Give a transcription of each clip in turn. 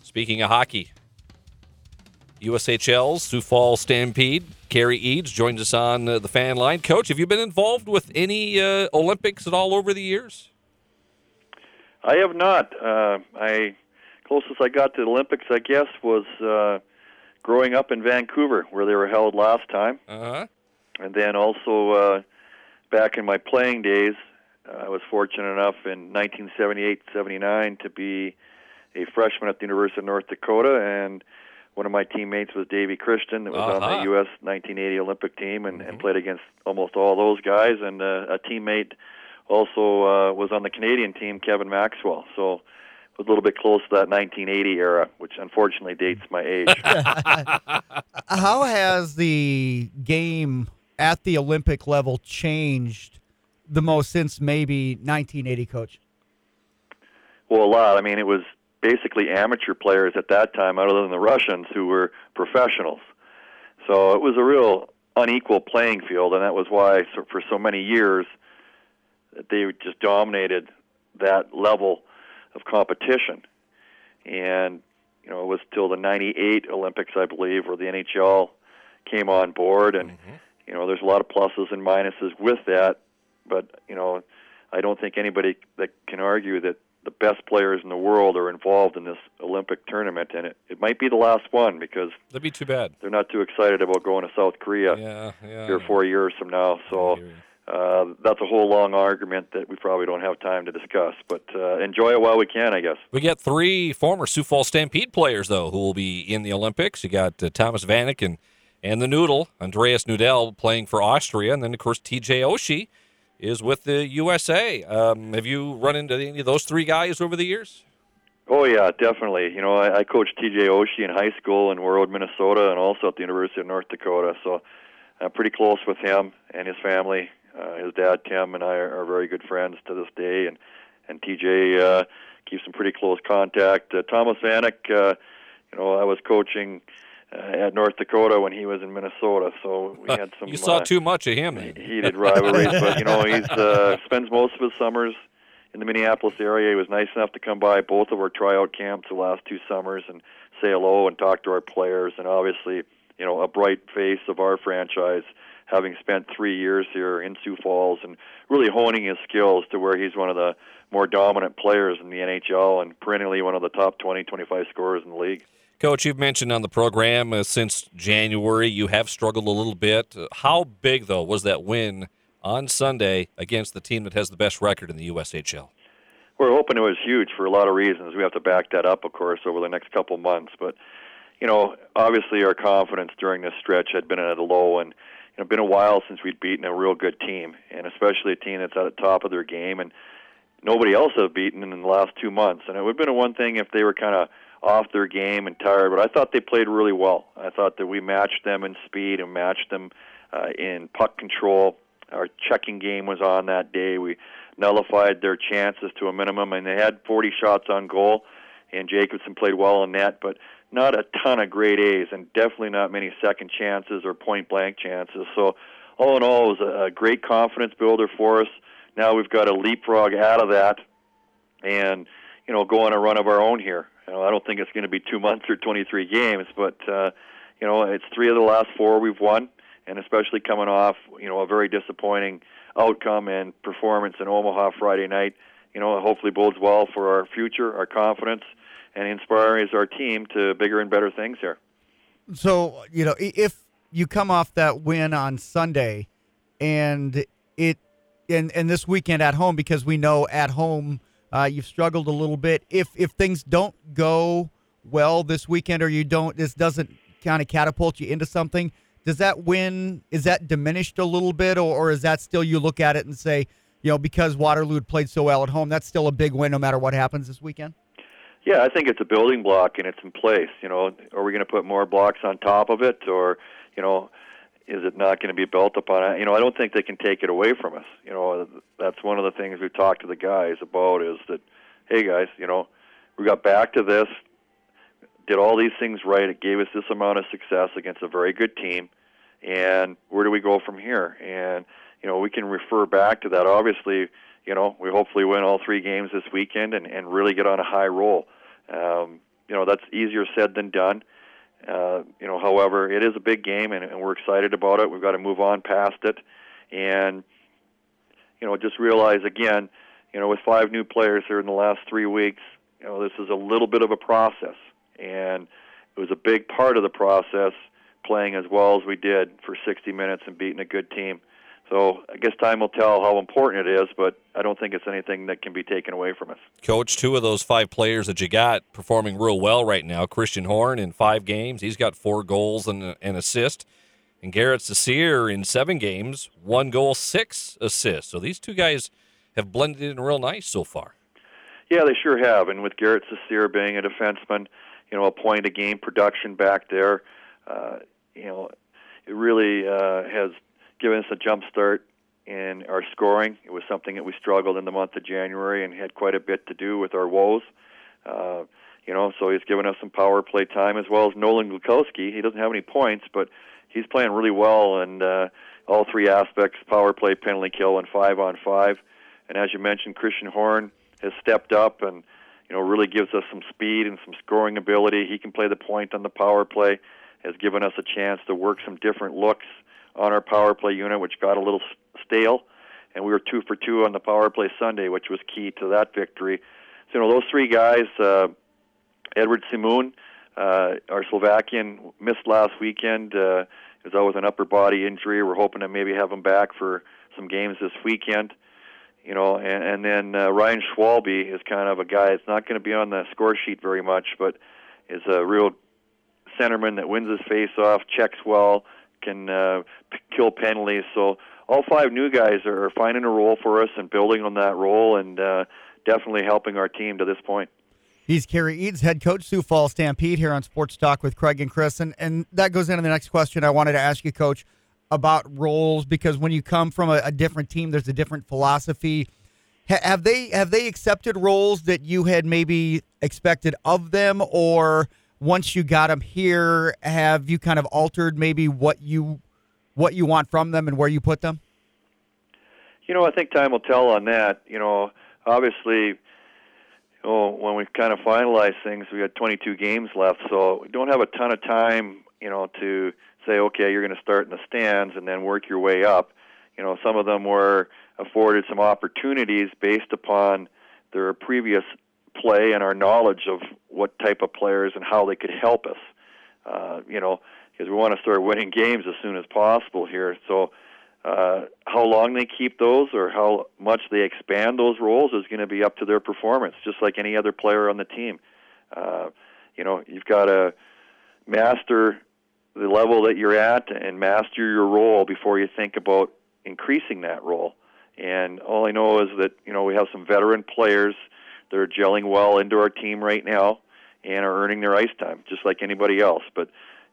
Speaking of hockey, USHL's Sioux Falls Stampede. Kerry Eads joins us on the fan line. Coach, have you been involved with any Olympics at all over the years? I have not. Closest I got to the Olympics, I guess, was growing up in Vancouver, where they were held last time. Uh-huh. And then also back in my playing days, I was fortunate enough in 1978-79 to be a freshman at the University of North Dakota, and one of my teammates was Davey Christian, that was on the U.S. 1980 Olympic team and played against almost all those guys, and a teammate also was on the Canadian team, Kevin Maxwell. So it was a little bit close to that 1980 era, which unfortunately dates my age. How has the game at the Olympic level changed the most since maybe 1980, Coach? Well, a lot. I mean, it was basically amateur players at that time, other than the Russians, who were professionals. So it was a real unequal playing field, and that was why for so many years they just dominated that level of competition. And, you know, it was till the 98 Olympics, I believe, where the NHL came on board, and, you know, there's a lot of pluses and minuses with that, but, you know, I don't think anybody that can argue that the best players in the world are involved in this Olympic tournament, and it might be the last one, because that'd be too bad. They're not too excited about going to South Korea 3 or 4 years from now. So that's a whole long argument that we probably don't have time to discuss, but enjoy it while we can, I guess. We got 3 former Sioux Falls Stampede players, though, who will be in the Olympics. You got Thomas Vanek and the Noodle, Andreas Nudel, playing for Austria, and then, of course, TJ Oshie is with the USA. Have you run into any of those 3 guys over the years? Oh, yeah, definitely. You know, I coached TJ Oshie in high school in Warroad, Minnesota, and also at the University of North Dakota, so I'm pretty close with him and his family. His dad, Tim, and I are very good friends to this day, and TJ keeps in pretty close contact. Thomas Vanek, you know, I was coaching at North Dakota when he was in Minnesota, so we had some... You saw too much of him. Heated rivalries, but, you know, he spends most of his summers in the Minneapolis area. He was nice enough to come by both of our tryout camps the last 2 summers and say hello and talk to our players, and obviously, you know, a bright face of our franchise, having spent 3 years here in Sioux Falls and really honing his skills to where he's one of the more dominant players in the NHL and perennially one of the top 20, 25 scorers in the league. Coach, you've mentioned on the program since January you have struggled a little bit. How big, though, was that win on Sunday against the team that has the best record in the USHL? We're hoping it was huge for a lot of reasons. We have to back that up, of course, over the next couple months. But, you know, obviously our confidence during this stretch had been at a low, and it's been a while since we'd beaten a real good team, and especially a team that's at the top of their game, and nobody else has beaten in the last 2 months. And it would have been one thing if they were kind of off their game and tired, but I thought they played really well. I thought that we matched them in speed and matched them in puck control. Our checking game was on that day. We nullified their chances to a minimum, and they had 40 shots on goal, and Jacobson played well in net, but not a ton of grade A's, and definitely not many second chances or point-blank chances. So all in all, it was a great confidence builder for us. Now we've got to leapfrog out of that and, you know, go on a run of our own here. You know, I don't think it's going to be 2 months or 23 games, but, you know, it's 3 of the last 4 we've won, and especially coming off, you know, a very disappointing outcome and performance in Omaha Friday night. You know, it hopefully bodes well for our future, our confidence, and inspiring our team to bigger and better things here. So, you know, if you come off that win on Sunday and this weekend at home, because we know at home you've struggled a little bit. If things don't go well this weekend, or this doesn't kind of catapult you into something, does that win, is that diminished a little bit, or is that still, you look at it and say, you know, because Waterloo had played so well at home, that's still a big win no matter what happens this weekend? Yeah, I think it's a building block and it's in place. You know, are we going to put more blocks on top of it, or, you know, is it not going to be built upon it? You know, I don't think they can take it away from us. You know, that's one of the things we've talked to the guys about, is that, hey guys, you know, we got back to this, did all these things right. It gave us this amount of success against a very good team, and where do we go from here? And, you know, we can refer back to that. Obviously, you know, we hopefully win all 3 games this weekend and really get on a high roll. that's easier said than done. However, it is a big game, and we're excited about it. We've got to move on past it, and just realize again, with 5 new players here in the last 3 weeks, this is a little bit of a process, and it was a big part of the process playing as well as we did for 60 minutes and beating a good team. So I guess time will tell how important it is, but I don't think it's anything that can be taken away from us. Coach, 2 of those 5 players that you got performing real well right now. Christian Horn in 5 games, he's got 4 goals and an assist. And Garrett Cecere in 7 games, 1 goal, 6 assists. So these 2 guys have blended in real nice so far. Yeah, they sure have. And with Garrett Cecere being a defenseman, a point-a-game production back there, it really has given us a jump start in our scoring. It was something that we struggled in the month of January and had quite a bit to do with our woes. So he's given us some power play time, as well as Nolan Glukowski. He doesn't have any points, but he's playing really well in all 3 aspects: power play, penalty kill, and 5-on-5. And as you mentioned, Christian Horn has stepped up and really gives us some speed and some scoring ability. He can play the point on the power play, has given us a chance to work some different looks on our power play unit, which got a little stale, and we were 2 for 2 on the power play Sunday, which was key to that victory. So those 3 guys, Edward Simoun, our Slovakian, missed last weekend. It was always an upper body injury. We're hoping to maybe have him back for some games this weekend. And then Ryan Schwalbe is kind of a guy that's not going to be on the score sheet very much, but is a real centerman that wins his face-off, checks well, can kill penalties. So all 5 new guys are finding a role for us and building on that role, and definitely helping our team to this point. He's Kerry Eads, head coach, Sioux Falls Stampede, here on Sports Talk with Craig and Chris. And that goes into the next question I wanted to ask you, Coach, about roles, because when you come from a different team, there's a different philosophy. Have they accepted roles that you had maybe expected of them, or once you got them here, have you kind of altered maybe what you want from them and where you put them? I think time will tell on that. Obviously, when we kind of finalize things, we had 22 games left, so we don't have a ton of time, to say, okay, you're going to start in the stands and then work your way up. Some of them were afforded some opportunities based upon their previous play and our knowledge of what type of players and how they could help us. Because we want to start winning games as soon as possible here. So how long they keep those or how much they expand those roles is going to be up to their performance, just like any other player on the team. You've got to master the level that you're at and master your role before you think about increasing that role. And all I know is that, we have some veteran players that are gelling well into our team right now and are earning their ice time, just like anybody else. But,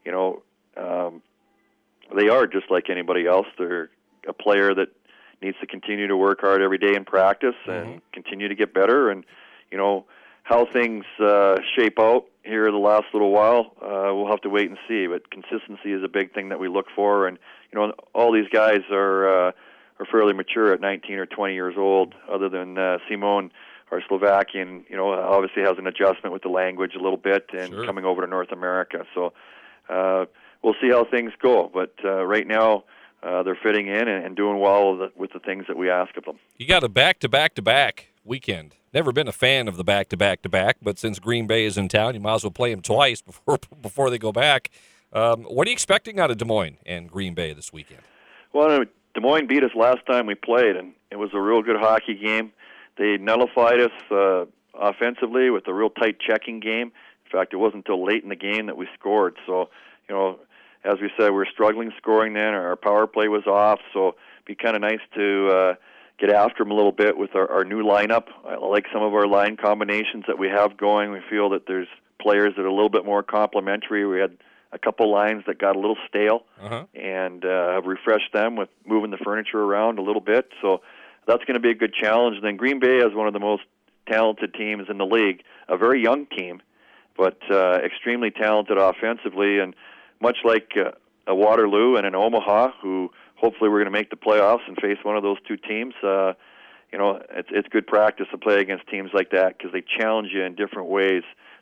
they are just like anybody else. They're a player that needs to continue to work hard every day in practice and continue to get better. And, how things shape out here the last little while, we'll have to wait and see. But consistency is a big thing that we look for. And, all these guys are fairly mature at 19 or 20 years old, other than Simon, our Slovakian, obviously has an adjustment with the language a little bit and coming over to North America. So we'll see how things go. But right now, they're fitting in and doing well with the things that we ask of them. You got a back-to-back-to-back weekend. Never been a fan of the back-to-back-to-back, but since Green Bay is in town, you might as well play them twice before they go back. What are you expecting out of Des Moines and Green Bay this weekend? Well, Des Moines beat us last time we played, and it was a real good hockey game. They nullified us offensively with a real tight checking game. In fact, it wasn't until late in the game that we scored. So, as we said, we were struggling scoring then. Our power play was off, so it'd be kind of nice to get after them a little bit with our new lineup. I like some of our line combinations that we have going. We feel that there's players that are a little bit more complementary. We had a couple lines that got a little stale, and have refreshed them with moving the furniture around a little bit. So that's going to be a good challenge. And then Green Bay is one of the most talented teams in the league, a very young team, but extremely talented offensively. And much like a Waterloo and an Omaha, who hopefully we're going to make the playoffs and face one of those 2 teams, it's good practice to play against teams like that because they challenge you in different ways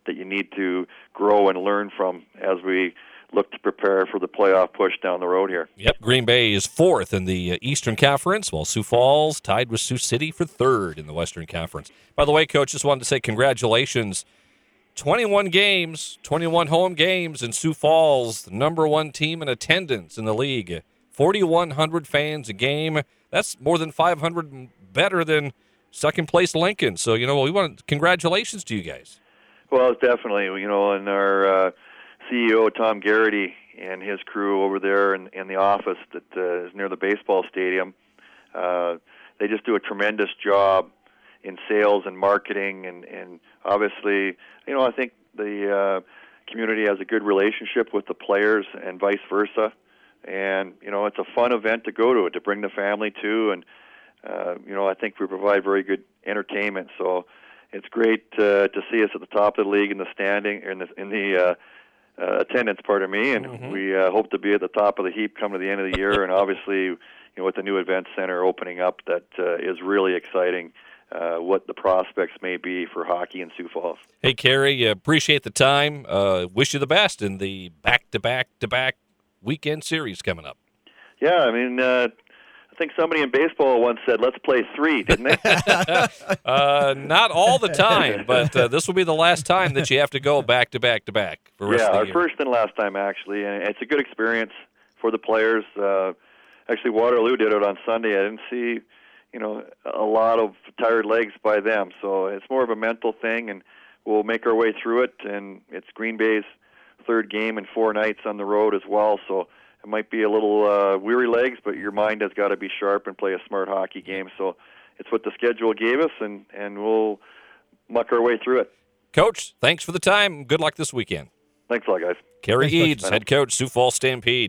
that you need to grow and learn from as we look to prepare for the playoff push down the road here. Yep, Green Bay is 4th in the Eastern Conference, while Sioux Falls tied with Sioux City for 3rd in the Western Conference. By the way, Coach, just wanted to say congratulations. 21 games, 21 home games in Sioux Falls, the number 1 team in attendance in the league. 4,100 fans a game. That's more than 500 better than second-place Lincoln. So, we want congratulations to you guys. Well, it's definitely, and our CEO, Tom Garrity, and his crew over there in the office that is near the baseball stadium, they just do a tremendous job in sales and marketing, and obviously, I think the community has a good relationship with the players and vice versa, and it's a fun event to go to bring the family to, and I think we provide very good entertainment. So it's great to see us at the top of the league in the standing in the attendance, pardon me, and we hope to be at the top of the heap come to the end of the year, and obviously, with the new event center opening up, that is really exciting. What the prospects may be for hockey in Sioux Falls. Hey, Kerry, appreciate the time. Wish you the best in the back-to-back weekend series coming up. Yeah, I think somebody in baseball once said, let's play 3, didn't they? Not all the time, but this will be the last time that you have to go back-to-back for the rest of the our year. first and last time, actually, and it's a good experience for the players. Actually, Waterloo did it on Sunday. I didn't see a lot of tired legs by them. So it's more of a mental thing, and we'll make our way through it. And it's Green Bay's 3rd game in 4 nights on the road as well. So it might be a little weary legs, but your mind has got to be sharp and play a smart hockey game. So it's what the schedule gave us, and we'll muck our way through it. Coach, thanks for the time. Good luck this weekend. Thanks a lot, guys. Kerry Eads, head coach, Sioux Falls Stampede.